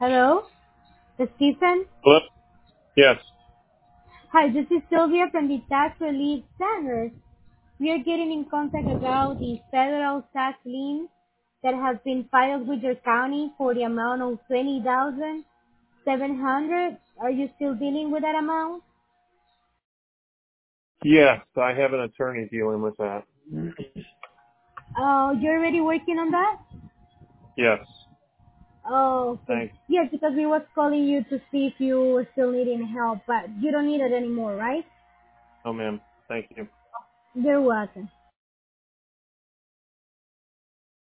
Hello, Stephen. Hello? Yes. Hi, this is Sylvia from the Tax Relief Center. We are getting in contact about the federal tax lien that has been filed with your county for the amount of 20,700. Are you still dealing with that amount? Yes, I have an attorney dealing with that. You're already working on that? Yes. Oh, okay. Thanks. Yes, because we was calling you to see if you were still needing help, but you don't need it anymore, right? Oh, ma'am. Thank you. You're welcome.